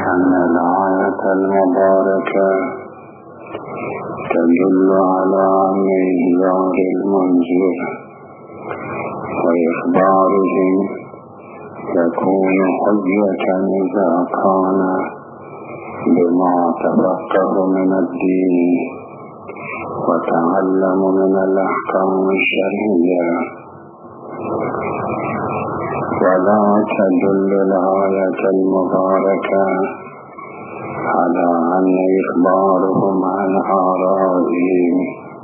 أن الآية المباركة تدل على إنذار المنذر وإخبارهم يكون حجة إذا كان بما تفقه من الدين وتعلم من الأحكام الشرعية. ولا تدل الآية المباركة على أن إخبارهم عن آرائهم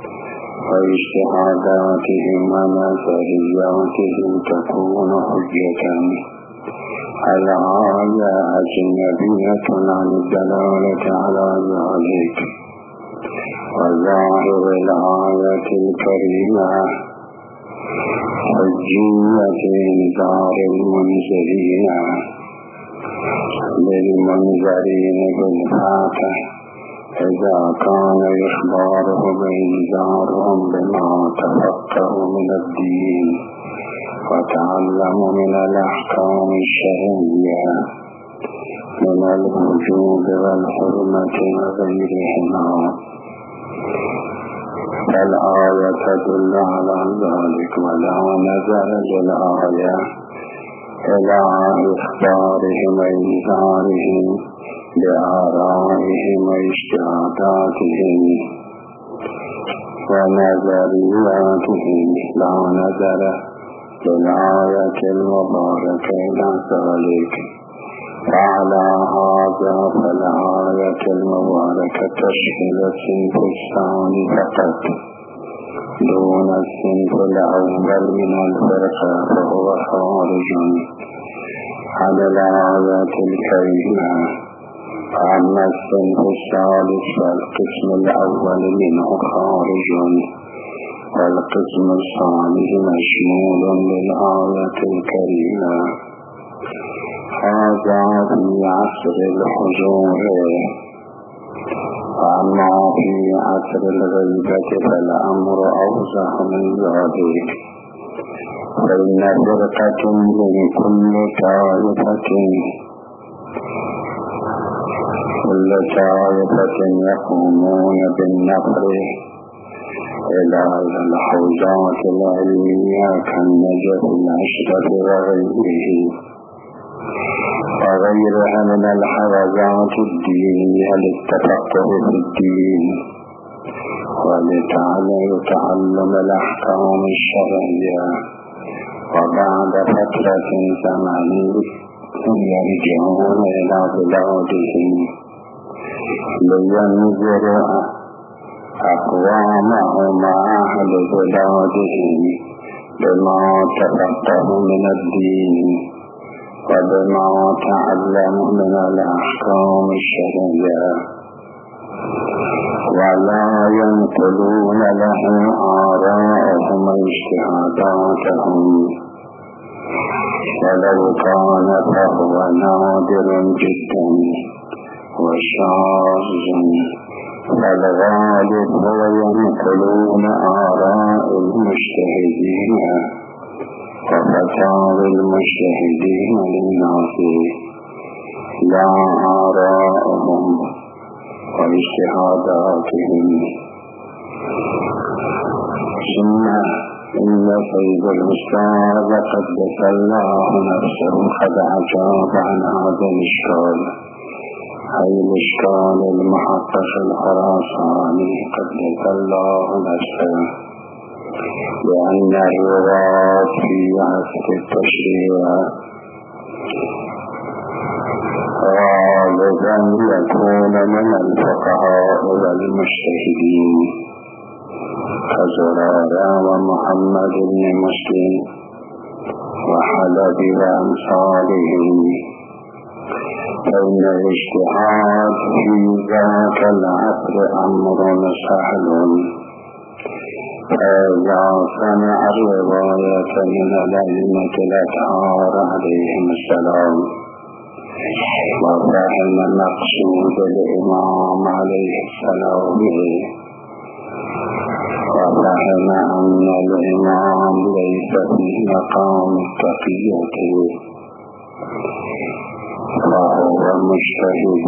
واجتهاداتهم ونظرياتهم تكون حجة. الآية أجنبية عن الدلالة على ذلك، وظاهر الآية الكريمة حجية إنذار المنذرين للمنذرين بالفاتح إذا كان إخبارهم إنذارهم بما تفقهوا من الدين وتعلموا من الأحكام الشرعية من الوجوب والحرمة وغيرهما. فالآية تدل على ذلك، ولا نظر للآية إلى إخبارهم وإنذارهم بآرائهم واجتهاداتهم ونظرياتهم. لا نظر للآية المباركة إلى ذلك. وعلى هذا فالآية المباركة تشمل الصنف الثاني فقط دون الصنف الأول من الفرقة، فهو خارج عن الآية الكريمة. أما الصنف الثالث فالقسم الأول منه خارج والقسم الثاني مشمول للآية الكريمة. هذا في عصر الحضور. أما في عصر الغيبة فالأمر أوضح من ذلك، فإن فرقة من كل طائفة يقومون بالنفر إلى الحوزات العلمية كالنجف الأشرف وغيرها من الحوزات الدينية للتفقه في الدين ولتعلم الأحكام الشرعية. وبعد فترة زمنية يرجعون إلى بلادهم لينذروا أقوامهم أهل بلادهم بما تفقهوا من الدين وبما تعلموا من الأحكام الشرعية، ولا ينقلون لهم آراءهم واجتهاداتهم، ولو كان فهو نادر جدا وشاذ. فالغالب هو ينقلون آراء المجتهدين وفتاوى المجتهدين للناس، لا آراءهم واجتهاداتهم. ثم إن سيد الأستاذ قدس الله نفسه قد أجاب عن هذا الإشكال، أي الإشكال المحقق الخراساني قدس الله نفسه، لأن الرواة في عصر التشريع غالبا يكون من الفقهاء والمجتهدين كزرارة ومحمد بن مسلم وحلبي وأمثالهم. فإن الاجتهاد في ذاك العصر أمر سهل، فإذا سمع الرواية من الأئمة الأطهار عليهم السلام وفهم مقصود الإمام عليه السلام وفهم أن الإمام ليس في مقام التقية فهو مجتهد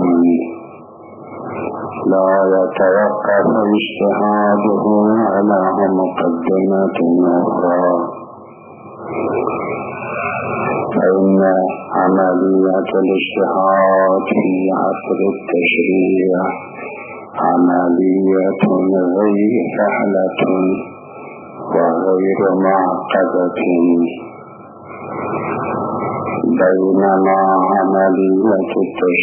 لا يتوقف اجتهاده على مقدمة أخرى، فإن عملية الاجتهاد في عصر التشريع عملية غير سهلة وغير معقدة، بينما عملية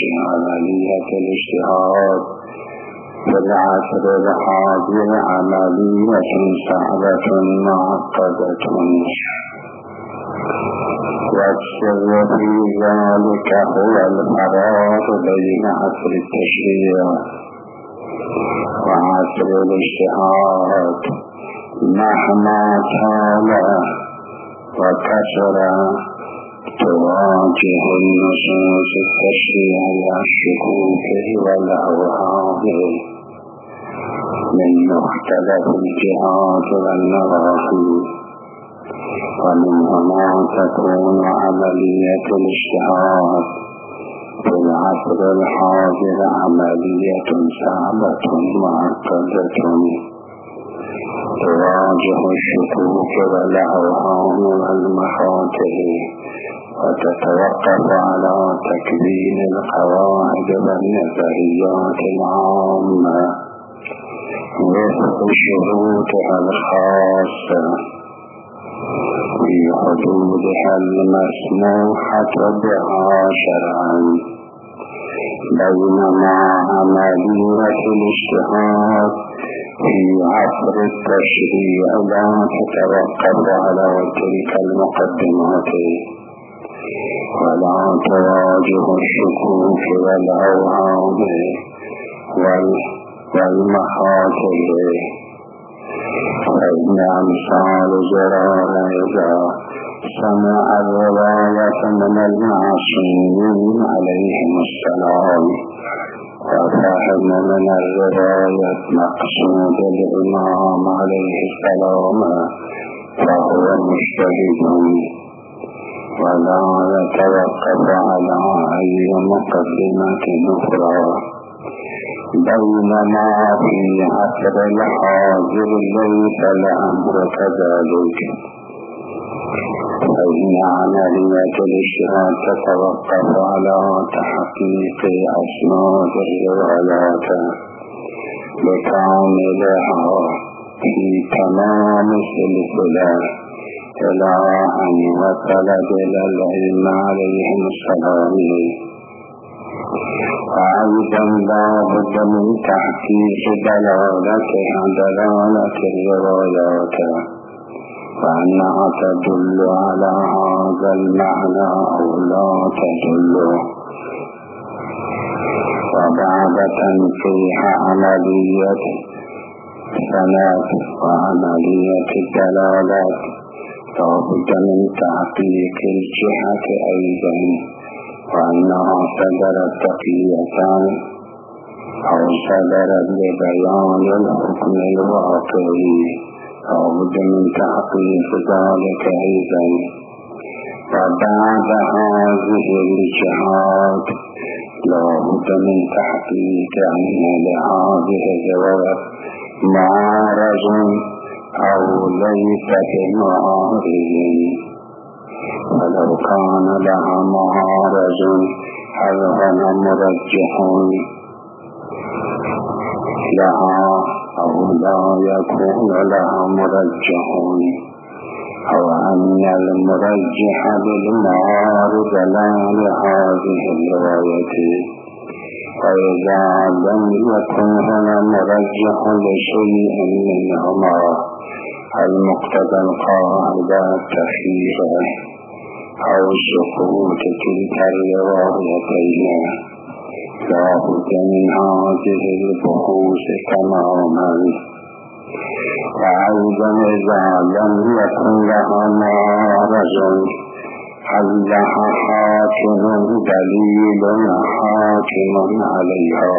الاجتهاد في العصر الحاضر عملية صعبة معقدة. والسر في ذلك هو الفراق بين عصر التشريع وعصر الاجتهاد، مهما طال وكثر تواجه النصوص التشريعية الشكوك والأوهام من مختلف الجهات والنواحي، ومن هنا تكون عملية الاجتهاد في العصر الحاضر عملية صعبة معقدة تواجه الشكوك والأوهام والمخاطر، وتتوقف على تكوين القواعد والنظريات العامة وفق شروطها الخاصة في حدودها المسموحة بها شرعا، بينما عملية الاجتهاد في عصر التشريع لا تتوقف على تلك المقدمات ولا تواجه الشكوك والأوهام والمخاطر، فإن أمثال زرار إذا سمع الرواية من المعصومين عليهم السلام وفهم من الرواية مقصود الإمام عليه السلام فهو مجتهد ولا يتوقف على أي مقدمة أخرى، بينما في عصر الحاضر ليس الأمر كذلك، فإن عملية الاجتهاد تتوقف على تحقيق أسناد الروايات بكاملها في تمام السلسلة إلى أن وصل إلى العلم عليهم السلام. وأيضا لا بد من تحقيق دلالة الروايات وأنها تدل على هذا المعنى أو لا تدل، وبعد تنفيذ عملية السند وعملية الدلالات لا بد من تحقيق الجهة أيضا، وأنها صدرت تقية أو صدرت لبيان الحكم الواقعي لا بد من تحقيق ذلك أيضا. وبعد هذه الجهات لا بد من تحقيق أن لهذه الرواية معارض أو ليس بمعارض، فلو كان لها معارض هل هو مرجح لها أو لا يكون لها مرجح، أو أن المرجح بالمعارض لا لهذه الرواية، وإذا لم يكن هنا مرجح لشيء منهما المقتضى القاعدة التخيير أو سقوط تلك الروايتين لا بد من هذه البحوث تماما. وأيضا إذا لم يكن لها معارض هل لها حاكم دليل حاكم عليها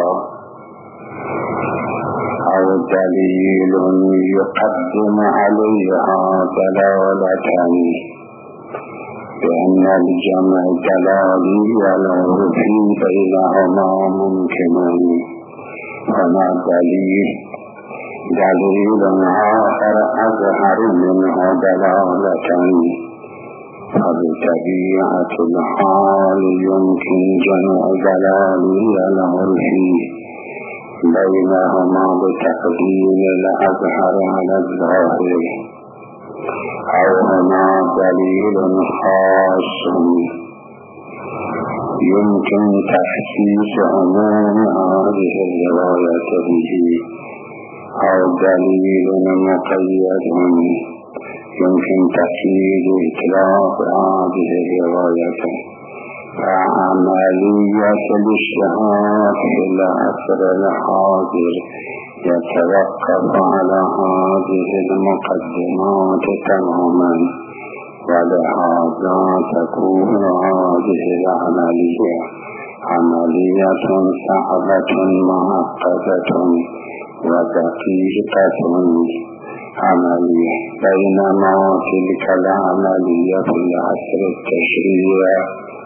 أو دليل يقدم عليها دلالة بأن الجمع الدلالي والعرفي بينهما ممكن وما دليل آخر أظهر منه دلالة فبطبيعة الحال يمكن جمع دلالي والعرفي بينهما بتقديم الأظهر على الظاهر أو هما دليل خاص يمكن تخصيص عموم هذه الرواية به أو دليل مقيد يمكن تقييد إطلاق هذه الرواية فعملية الاجتهاد في العصر الحاضر يتوقف على هذه المقدمات تماما ولهذا تكون هذه العملية عملية صعبة معقدة ودقيقة عملية بينما تلك العملية في العصر التشريعي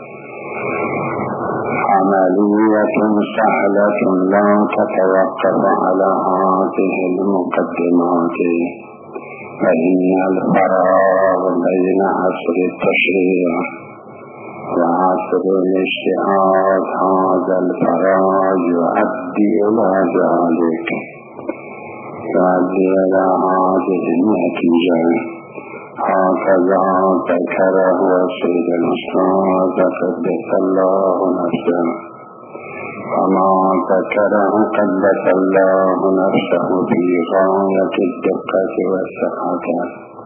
عملية سهلة لا تتوقف على هذه المقدمات فإن الفراغ بين عصر التشريع وعصر الاجتهاد هذا الفراغ يؤدي إلى ذلك يؤدي إلى هذه النتيجة هكذا ذكره السيد الأستاذ قدس الله نفسه وما ذكره قدس الله نفسه في غاية الدقة والصحة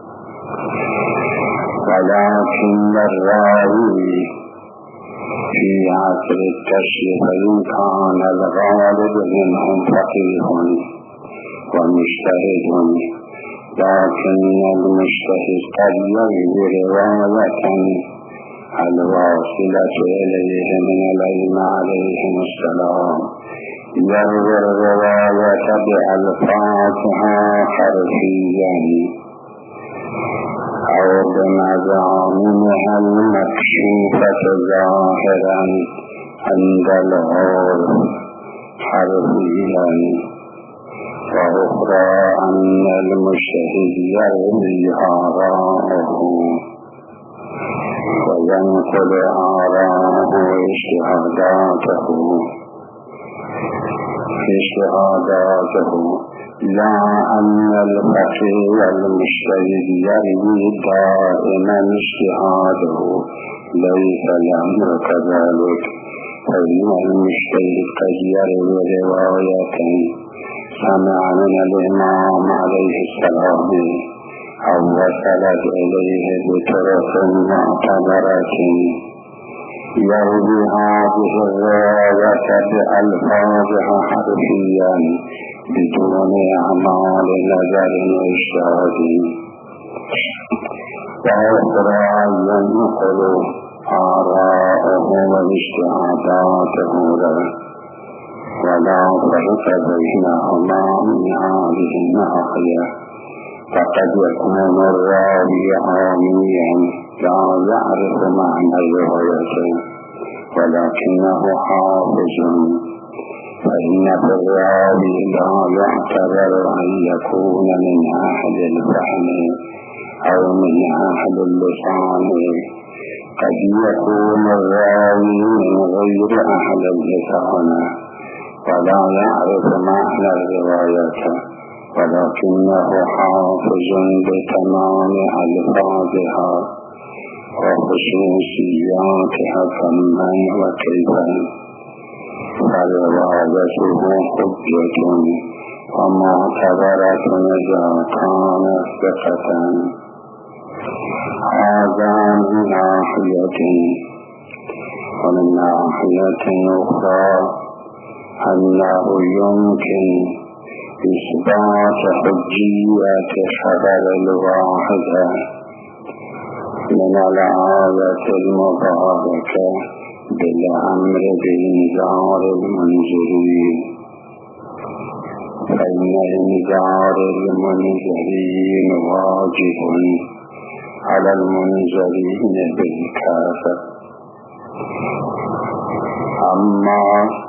ولكن الراوي في عصر التشريع كان الغالب منهم فقيه ومجتهد لكن المجتهد قد يروي رواية الواصلة إليه من الأئمة عليهم السلام يروي الرواية بألفاظها حرفيا أو بمضامينها المكشوفة ظاهرا عند العرف حرفيا وأخرى أن المجتهد يروي آراءه وينقل آراءه اجتهاداته لا أن الفقيه المجتهد يروي دائما اجتهاده ليس الأمر كذلك فإن المجتهد قد يروي رواية سمع من الإمام عليه السلام أو وصلت إليه بطرق معتبرة يروي هذه الرواية بألفاظها حرفيا بدون أعمال نظر واجتهاد وأخرى ينقل آراءه واجتهاداته له ولا فرق بينهما من هذه الناحية فقد يكون الراوي عاميا لا يعرف معنى الرواية ولكنه حافظ فإن الراوي لا يعتبر أن يكون من أهل الفهم أو من أهل اللسان قد يكون الراوي من غير أهل اللسان ولا يعرف معنى الرواية ولكنه حافظ بتمام ألفاظها وخصوصياتها كما وكيفا فروايته حجة ومعتبرة إذا كان ثقة هذا من ناحية ومن ناحية أخرى أنه يمكن إثبات حجية خبر الواحدة من الآية المباركة بالأمر بإنذار المنذرين فإن إنذار المنذرين واجب على المنزلين بالكافة. أما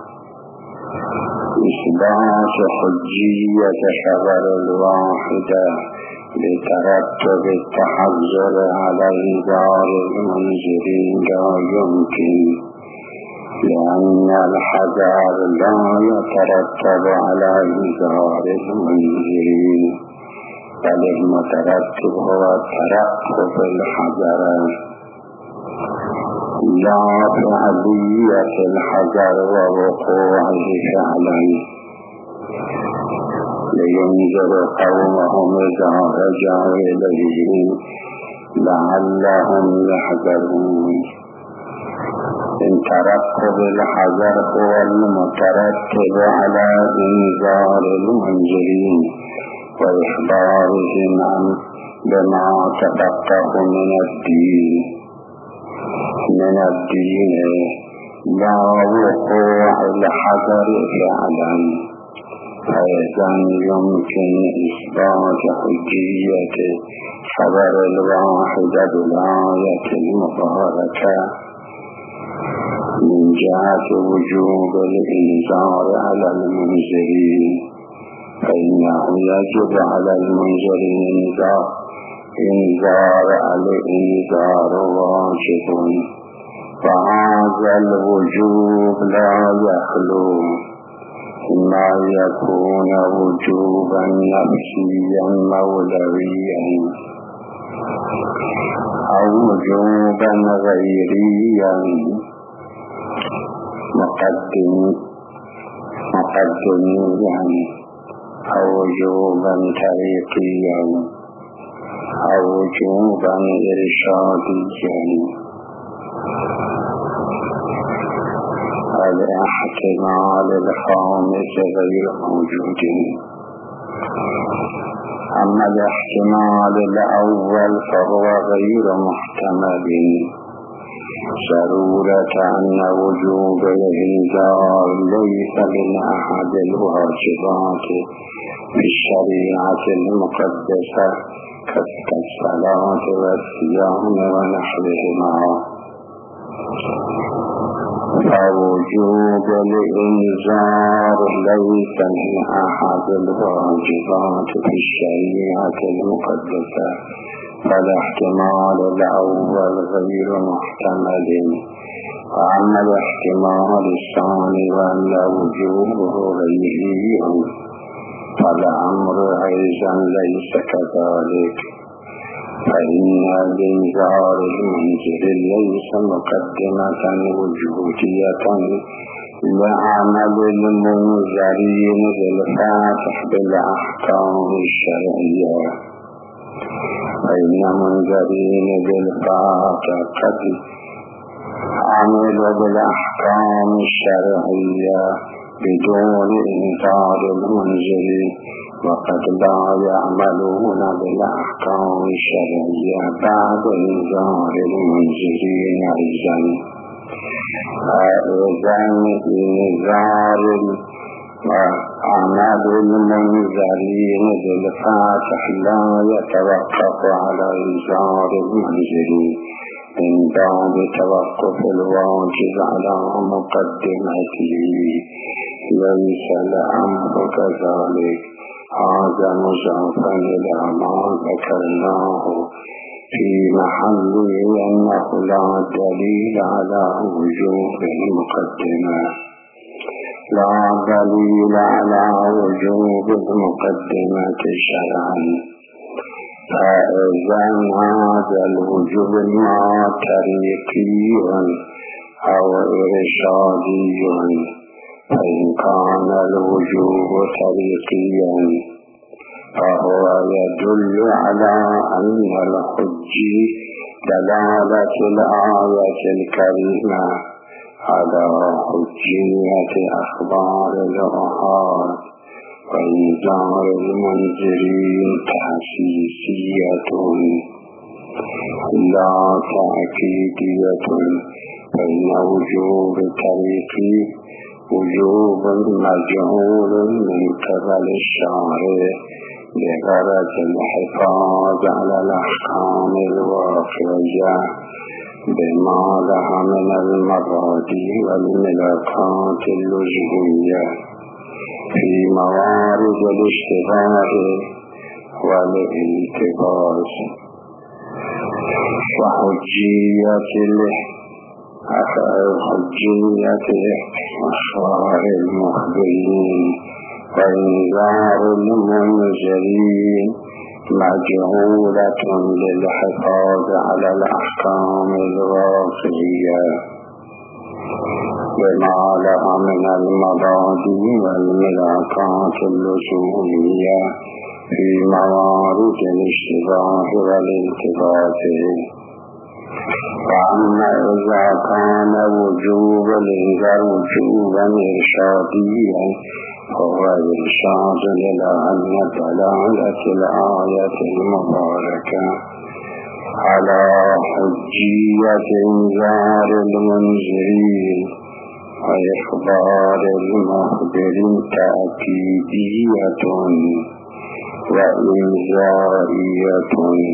إثبات حجية خبر الواحدة بترتب التحذر على إنذار المنذرين لا يمكن، لأن الحذر لا يترتب على إنذار المنذرين، بل المترتب هو ترقب الحذر لا فعلية الحذر ووقوعه فعلا، لينذر قومهم إذا رجعوا إليه لعلهم يحذرون. إن ترقب الحذر هو المترتب على إنذار المنذرين وإخبارهم بما تفقه من الدين لا وقوع الحذر فعلا، فإذا يمكن إثبات حجية خبر الواحدة بالآية المباركة من جهة وجوب الإنذار على المنذرين، فإنه يجب على المنذرين إنذار الإنذار واجب، فهذا الوجوب لا يخلو إما يكون وجوبا نفسيا مولويا أو وجوبا غيريا مقدميا أو وجوبا طريقيا أو وجوبا إرشاديا. الاحتمال الخامس غير موجود. أما الاحتمال الأول فهو غير محتمل، ضرورة أن وجوب الإنذار ليس من أحد الواجبات في الشريعة المقدسة كالصلاة والصيام ونحوهما، فوجوب الإنذار ليس من أحد الواجبات في الشريعة المقدسة، فالاحتمال الأول غير محتمل. وأما الاحتمال الثاني وأن وجوبه غيري فالأمر أيضا ليس كذلك، فإن الإنذار المنذر ليس مقدمة وجودية لعمل المنذرين بالفاتح بالأحكام الشرعية، فإن منذرين بالفاتح قد عملوا بالأحكام الشرعية بدون إنذار المنذرين، وقد لا يعملون بالأحكام الشرعية بعد إنذار المنذرين أيضا. إنذار عمل المنذرين بالفاتح لا يتوقف على إنذار المنذرين من باب توقف الواجب على مقدمته، ليس الأمر كذلك. هذا مضافا إلى ما ذكرناه في محله أنه لا دليل على وجوب المقدمة، لا دليل على وجوب المقدمة شرعا، فإذا هذا الوجوب ما طريقي أو إرشادي، فإن كان الوجوب طريقيا فهو يدل على أن الحج دلالة الآية الكريمة على حجية أخبار الأحاد، وإنذار المنذرين تأسيسية لا تأكيدية، فإن وجوب طريقي وجوب مجهول من قبل الشارع بغرض الحفاظ على الأحكام الواقعية بما لها من المبادئ والملاكات اللزومية في موارد الاشتباه والالتباس وحجية أخبار المخبرين وإنذار المنذرين مجهولة للحفاظ على الأحكام الواقعية بما لها من المبادئ والملاكات اللزومية في موارد الاشتباه والالتباس. وأما إذا كان وجوب الإنذار وجوبا إرشاديا فهو إرشاد إلى أن دلالة الآية المباركة على حجية إنذار المنذرين وإخبار المخبرين تأكيدية وإنذارية،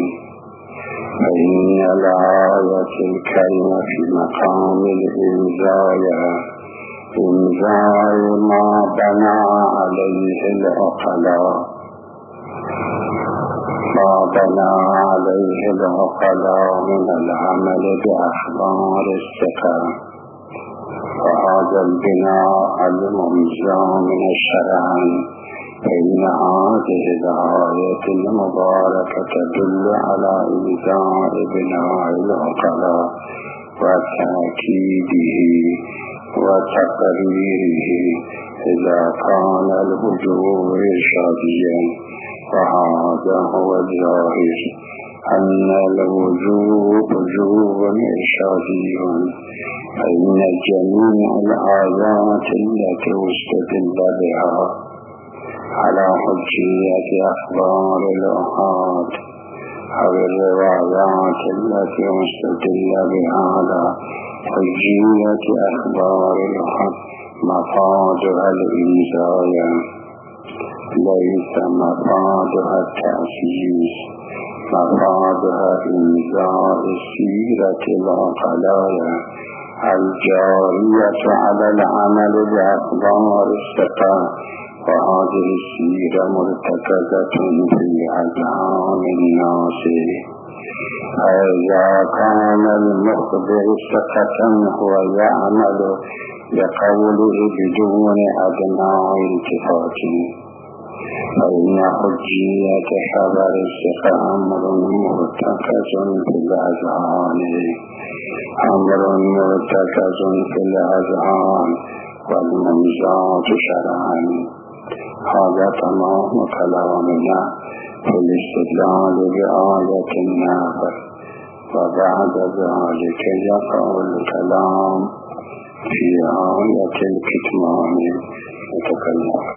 فإن الآية الكريمة في مقام الإنذار إنذار ما بنى عليه العقلاء من العمل بأخبار الثقة، وهذا البناء الممزى من الشرع، فإن هذه الآية المباركة تدل على إنذار بناء العقلاء وتأكيده وتقريره إذا كان الوجوب إرشاديا. وهذا هو الظاهر أن الوجوب وجوب إرشادي، فإن جميع الآيات التي استدل بها على حجية أخبار الآحاد أو الروايات التي استدل بها على حجية أخبار الآحاد مفادها الإنذار ليس مفادها التأسيس، مفادها إنذار سيرة العقلاء الجارية على العمل بأخبار الثقة، وهذه السيرة مرتكزة في أذهان الناس. فإذا كان المخبر ثقة هو يعمل بقوله بدون أدنى التفات، فإن حجية خبر الثقة أمر مرتكز في الأذهان والمنزات شرعا. هذا تمام كلامنا في الاستدلال بآية النافع، وبعد ذلك يقع الكلام في آية الكتمان.